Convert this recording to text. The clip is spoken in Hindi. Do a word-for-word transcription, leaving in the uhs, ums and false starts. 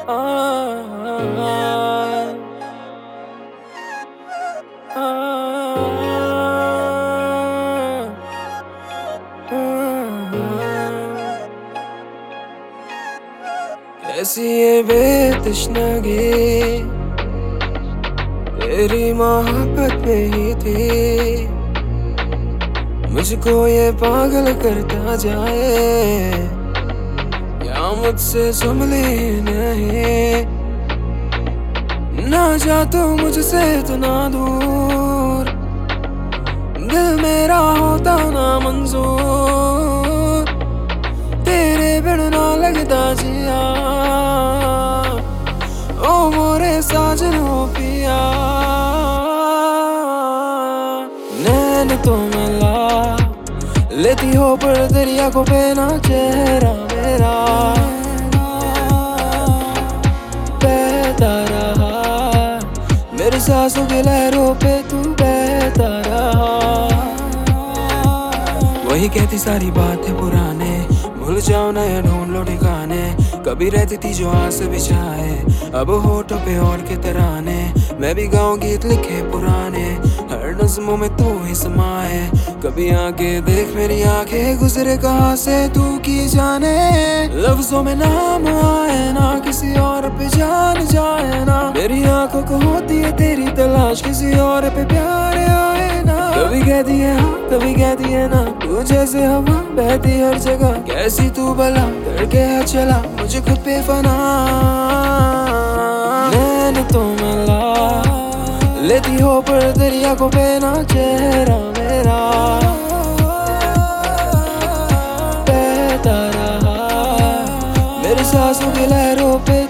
आ, आ, आ, कैसी ये बेतश्नगी तेरी मोहब्बत में ही थी, मुझको ये पागल करता जाए या मुझसे संभली नहीं। ना जा तू मुझसे इतना दूर, दिल मेरा होता ना मंजूर, तेरे बिन ना लगता जिया ओ मोरे साजन हो पिया। नैन तो मिला लेती हो पर तेरी आंखों पे ना चेहरा मेरा बहता रहा, मेरे सांसों की लहरों पे तू बहता रहा। वही कहती सारी बातें पुराने, भूल जाओ ना या ढूंढ लो ठिकाने, कभी रहती थी जो आस बिछाए अब होठों पे और के तराने। मैं भी गाऊं गीत लिखे पुराने, हर नज़्मों में तू ही समाए। कभी आके देख मेरी आंखें गुजरे कहाँ से तू की जाने, लफ्जों में नाम आए ना किसी और पे जान जाए ना। मेरी आंखों को होती है तेरी तलाश, किसी और पे प्यार आए ना। कभी कहती है हाँ कभी कहती है ना, तू जैसे हवा बहती हर जगह। कैसी तू भला करके है चला मुझे खुद पे फना। नैन तो मिला लेती हो पर तेरी आंखों पे ना चेहरा मेरा बहता रहा, मेरे सांसों की लहरों पे